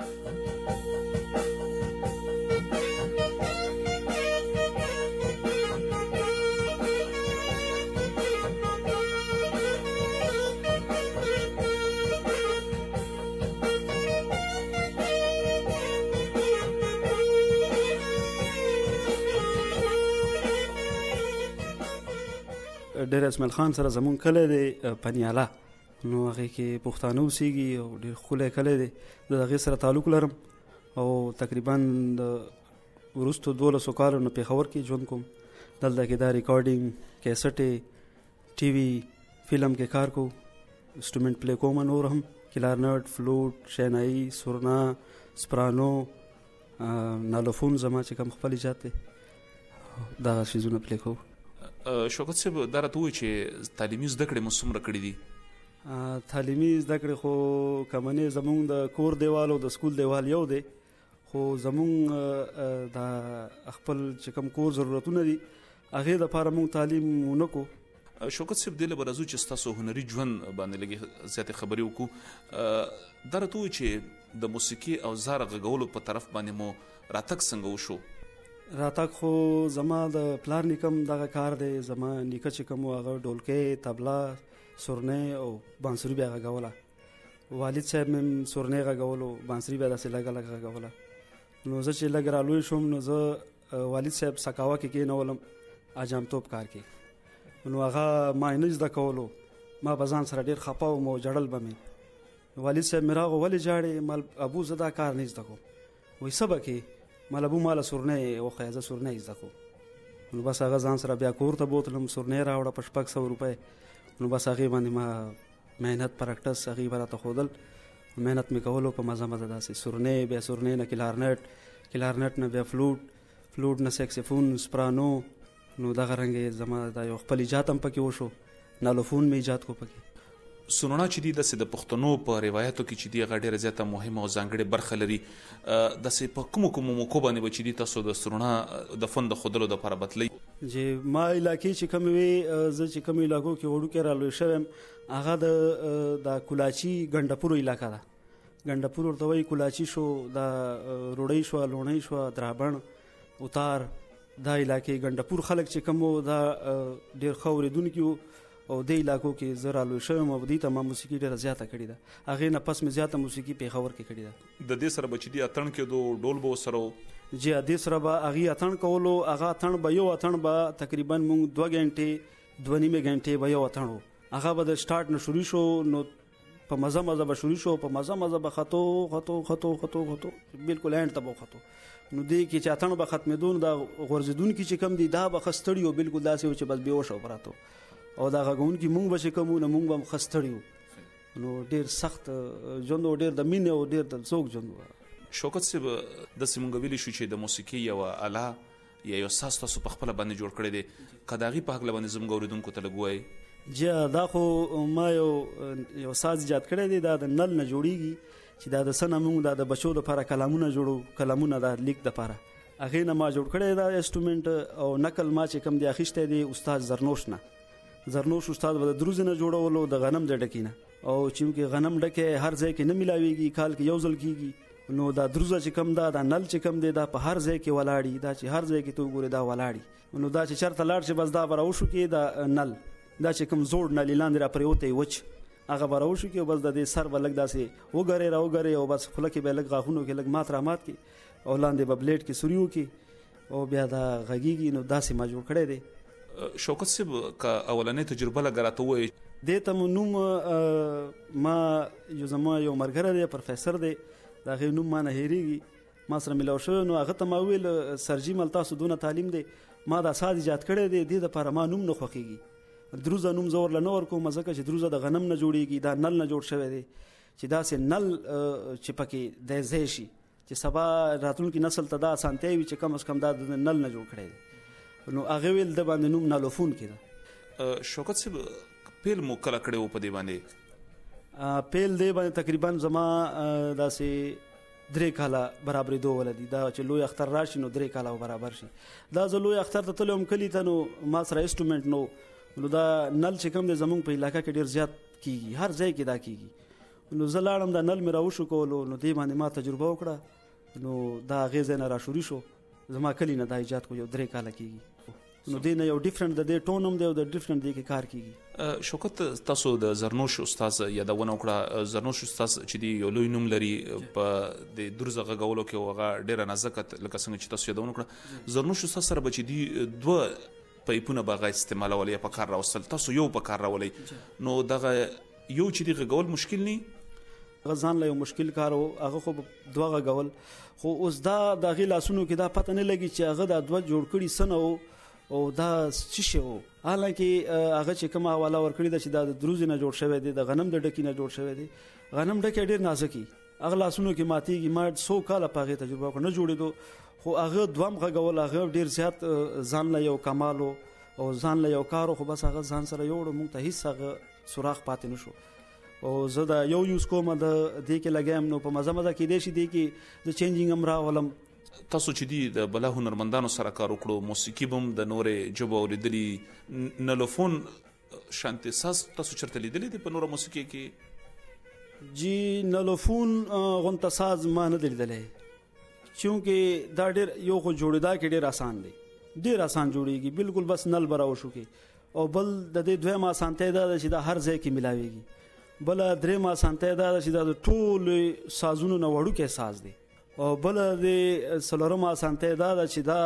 ډیر اسماعیل خان سره زمون کلی دی پنیاله، نو هغې کې پښتانه اوسېږي او ډېر ښکلی کلی دی. زه د هغې سره تعلق لرم او تقریبا د وروستو 12 کالو نه پېښور کې ژوند کوم. دلته کې دا ریکارډینګ، کیسټې، ټي وي، فلم کې کار کوو، انسټرومنټ پلی کوم. نور هم کلارنټ، فلوټ، شینایي، سورنا، سپرانو، نالوفون زما چې کوم خپل ایجاد دی، دغه څیزونه پلی کوو. شوکت صاحب دا راته ووایي چې تعلیمي زده کړې مو څومره کړي دي؟ تعلیمي زده کړې خو کمنې زمونږ د کور دیوال او د سکول دیوال یو دی، خو زمونږ د خپل چې کوم کور ضرورتونه دي هغې دپاره مونږ تعلیم ونه کو. شوکت صاحب دې له به راځو چې ستاسو هنري ژوند باندې لږې زیاتې خبرې وکړو. دا راته ووایي چې د موسیقي او زار غږولو په طرف باندې مو راتګ څنګه وشو؟ راتګ خو زما د پلار نیکم دغه کار دی. زما نیکه چې کوم و هغه ډولکۍ، طبله، سورنۍ او بانسري بیا غږوله. والد صاحب مې سورنۍ غږولو، بانسري بیا داسې لږه لږه غږوله. نو زه چې لږ رالوی شوم نو زه والد صاحب سکاوه کې کېنولم اجامتوب کار کې. نو هغه ما نه زده کولو، ما به ځان سره ډېر خفه وم او ژړل به مې. والد صاحب مې راغو ولې ژاړې؟ مال ابو زه دا کار نه زده کوم. وایي څه به کې؟ مال ابو ماله سورنۍ وښیه، زه سورنۍ زده کوم. نو بس هغه ځان سره بیا کور ته بوتلم، سورنۍ راوړه په 600 روپۍ. نو بس هغې باندې ما محنت پرکټس هغې به راته ښودل، محنت مې کولو په مزه مزه داسې. سورنۍ، بیا سورنۍ نه کلارنټ، کلارنټ نه بیا فلوټ، فلوټ نه سیکسیفون، سپرانو. نو دغه رنګې زما دا یو خپل ایجاد هم پکې وشو، نالوفون مې ایجاد کو پکې. سورنا چې دي داسې د پښتنو په روایتو کې چې دي هغه ډېره زیاته مهمه او ځانګړې برخه لري. داسې په کومو کومو موقعو باندې به چې دي تاسو د سورنا د فن د ښودلو دپاره بتلئ؟ چې ما علاقې چې کومې وې، زه چې کومو علاقو کې وړوکی رالوی شوی یم، هغه د کولاچي ګنډپورو علاقه ده. ګنډپور ورته وایي، کولاچي شو، دا روړۍ شوه، لوڼۍ شوه، درابڼ، اتار، دا علاقې ګنډپور خلک چې کوم وو دا ډېر ښه اورېدونکي وو او دې علاقو کې زه رالوی شوی یم او دې ته ما موسیقي ډېره زیاته کړې ده. هغې نه پس مې زیاته موسیقي پېښور کې کړې ده. د دې سره به چې دي اتڼ کېدو، ډول به ورسره و؟ جی دې سره به هغې اتڼ کولو. هغه اتڼ به یو اتڼ به تقریبا مونږ 2 غنټې 2.5 غنټې به یو اتڼ و. هغه به د سټارټ نه شروع شو، نو په مزه مزه به شروع شو، په مزه مزه به خطو خطو خطو خطو خطو بالکل اینډ ته به خطو. نو دې کې چې اتڼ به ختمېدو، نو دا غورځېدونکي چې کم دي دا به ښه ستړي وو، بالکل داسې و چې بس بېهوشه و پراته و. او دا غږونکي مونږ به چې کوم وو نو مونږ به هم ښه ستړي وو. نو ډېر سخت ژوند و، ډېر د مینې او ډېر د ذوق ژوند و. شوکت صاحب داسې مونږ ویلی شو چې د موسیقي یوه آله یا یو ساز تاسو په خپله باندې جوړ کړی دی، که د هغې په هکله باندې زموږ اورېدونکو ته لږ ووایئ؟ جی دا خو ما یو ساز ایجاد کړی دی، دا د نل نه جوړیږي، چې دا د څه نه مونږ دا د بچو دپاره کلامونه جوړو، کلامونه دا لیک دپاره. هغې نه ما جوړ کړی دا انسټرومنټ او نقل ما چې کوم دی اخیستی دی استاد زرنوش نه. زرنوش استاد به د دروزې نه جوړولو، د غنم د ډکي نه. او چونکې غنم ډکی هر ځای کې نه میلاویږي، کال کې یو ځل کېږي، نو دا دروزه چې کوم دا نل چې کوم دی دا په هر ځای کې ولاړي، دا چې هر ځای کې ته وګورې دا ولاړي. نو دا چې چېرته لاړ شي بس دا به راوشو کې دا نل، دا چې کوم زوړ نل لاندې را پرېوتی وچ، هغه به راوشو کې او بس د دې سر به لږ داسې وګرې را وګرې او بس خوله کې به لږ غاښونو کې لږ مات را مات کړي او لاندې به بلیډ کې سوري وکړي او بیا دا غږیږي. نو داسې ما جوړ کړی دی. شوکت صاحب که اولنۍ تجربه لږ راته ووایي؟ دې ته مو نوم ما زما یو ملګری دی پروفیسر دی، د هغې نوم ما نه هېرېږي، ما سره میلاو شوی. نو هغه ته ما وویل سرجي مل تاسو دونه تعلیم دی، ما دا ساز ایجاد کړی دی، دې دپاره ما نوم نه خوښېږي. دروزه نوم زه ورله نه ورکوم ځکه چې دروزه د غنم نه جوړېږي، دا نل نه جوړ شوی دی، چې داسې نل چې پکې دی ځای شي چې سبا راتلونکي نسل ته دا اسانتیا وي چې کم از کم دا د نل نه جوړ کړی دی. نو هغې ویل د باندې نوم نالوفون کېده. شوکت صاحب پیل مو کله کړی و په دې باندې؟ پیل دې باندې تقریبا زما داسې 3 کاله برابرېدو ولدي، دا چې لوی اختر راشي نو 3 کاله برابر شي. دا زه لوی اختر ته تللی وم کلي ته، نو ما سره انسټرومنټ نو دا نل چې کوم دی زمونږ په علاقه کې ډېر زیات کېږي، هر ځای کې دا کېږي. نو زه لاړم د نل مې راوشو کولو نو دې باندې ما تجربه وکړه نو دا هغې ځای نه راشوري شو زما کلي نه دا ایجاد کو یو 3 کاله کېږي نو دې نه یو ډیفرنٹ د دې ټون هم دی او د ډیفرنٹ دی کې کار کېږي. شوکت تاسو د زرنوش استاد یادونه وکړه. زرنوش استاد چې دی یو لوی نوم لري په د درزه غږولو کې هغه ډېره نازکه لکه څنګه چې تاسو یادونه وکړه. زرنوش استاد سره به چې دی 2 پایپونه به هغه استعمالولی په کار راوستل تاسو یو په کار راولئ نو دغه یو چې دی غږول مشکل نه غزان له یو مشکل کار او هغه خو دوه غول خو اوس دا د غی لاسونو کې دا پته نه لګي چې هغه د دوه جوړ کړي سنو او دا څه شی وو حالانکه هغه چې کوم حواله ور کړی دا چې د دروز نه جوړ شوی دی د غنم د ډکی نه جوړ شوی دی غنم ډکی ډیر نازکی هغه لاسونو کې ماتيږي ما 100 کاله پاغه تجربه وکړ نه جوړېدو خو هغه دوام غول هغه ډیر زیات ځان له یو کمال او ځان له یو کار خو بس هغه ځان سره یو مونږ ته هیڅ هغه سوراخ پاتې نشو او زه دا یو یوز کوم د دې کې لګم نو په مزه کې دی شي دی کې د چینجینګ امرا ولم. تاسو چې دی د بلا هنرمندانو سره کار وکړو موسیقي بم د نورې جبو لیدلی نلوفون شانتي ساز تاسو چرته لیدلی دی په نور موسیقي کې جی نلوفون غونته ساز ما نه لیدلې چونکه دا ډېر یو خو جوړیدا کې ډېر آسان دی ډېر آسان جوړیږي بالکل بس نل براو شو کې او بل د دې دوه ما سانته دا چې دا هر ځای کې ملاويږي بل درې ما سانته دا چې دا ټول سازونو نه وړو کې ساز دی او بل د سلورما سانته دا چې دا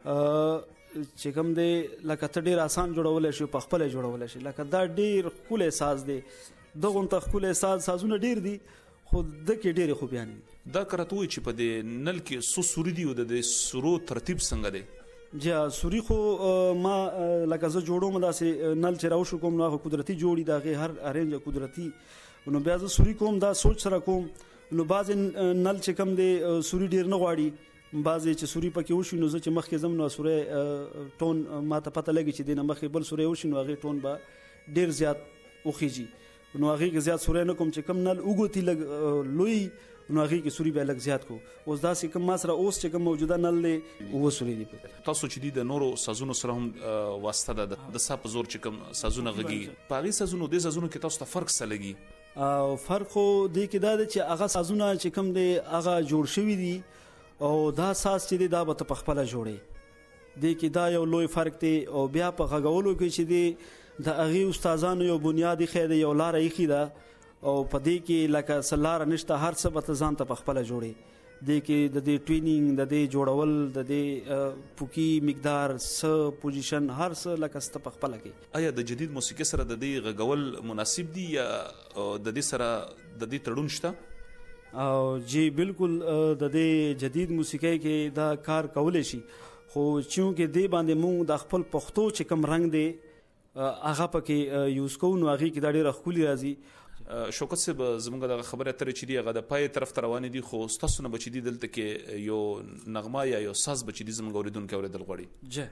چې کوم دی لکه ته ډیر آسان جوړول شي په خپل جوړول شي لکه دا ډیر خپل ساز دی دغه ته خپل سازونه ډیر دي خو د کې ډیر خو بیان دا کراتوي چې په دې نل کې سو سوري دی او د سورو ترتیب څنګه دی جا سوري خو ما لکه زه جوړوم داسې نل چې راوشو کوم نو قدرتي جوړي دا هر ارنج قدرتي نو بیا زه سوري کوم دا سوچ سره کوم نو باز نل چې کم دی سوري ډیر نه غواړي باز چې سوري پکې وشي نو زه چې مخکې زم نو سوري ټون ما ته پته لګي چې دینه مخکې بل سوري وشي نو هغه ټون به ډیر زیات وخیږي نو هغه کې زیات سوري نه کوم چې کم نل وګوتی لګ لوی نو هغه کې سوري به لګ زیات کو اوس دا چې کوم ما سره اوس چې کوم موجوده نل له و سوري دی تاسو چې د نورو سازونو سره هم واسطه د صاحب زور چې کوم سازونه غږی پاغي سازونو د سازونو کې تاسو ته فرق څه لګي او فرق خو دی کې دا چې هغه سازونه چې کوم دی هغه جوړ شوی دی او دا ساز چې دی دا به په خپل جوړي دی کې دا یو لوی فرق دی او بیا په غږولو کې چې دی د هغه استادانو یو بنیادی خېده یو لار یې خېده او په دې کې لکه سلار نشته هر څه به ځان ته په خپل جوړي د کې د دې ټریننګ د دې جوړول د دې پوکی مقدار س پوزیشن هر څه لکه ست په خپل کې آیا د جدید موسیقي سره د دې غږول مناسب دی یا د دې سره د دې تړون شته او جی بالکل د دې جدید موسیقي کې دا کار کول شي خو چونکه دې باندې مونږ د خپل پښتو چې کم رنگ دی هغه پکې یوز کوو نو هغه کې دا ډېر خولي راځي. شوکت صاحب زمونږ د خبره تر چې دی هغه د پای طرف ته روان دي خو تاسو نه بچی دي دلته کې یو نغمه یا یو ساز بچی دي زمونږ اوریدونکو اوریدل غواړي جه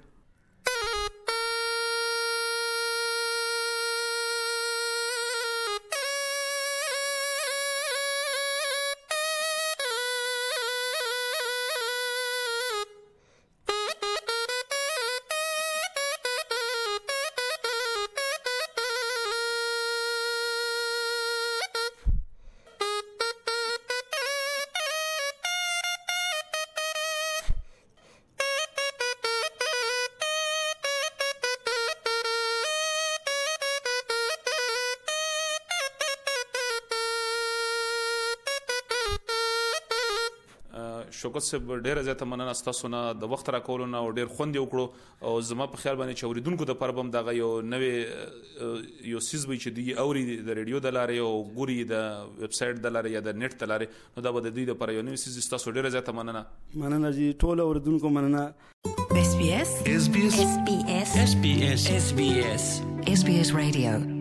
شوکت صاحب ډیره زیاته مننه تاسو نه د وخت راکولو نه او ډیر خوند وکړو او زما په خیال باندې چې اوریدونکو د پربم دغه یو نوې یو سیس وی چې دی اوري د ریډیو د لارې او ګوري د ویب سټ د لارې یا د نت د لارې نو دا به د دې لپاره یو نوې سیس تاسو ډیره زیاته مننه جی ټول اوریدونکو مننه. SBS Radio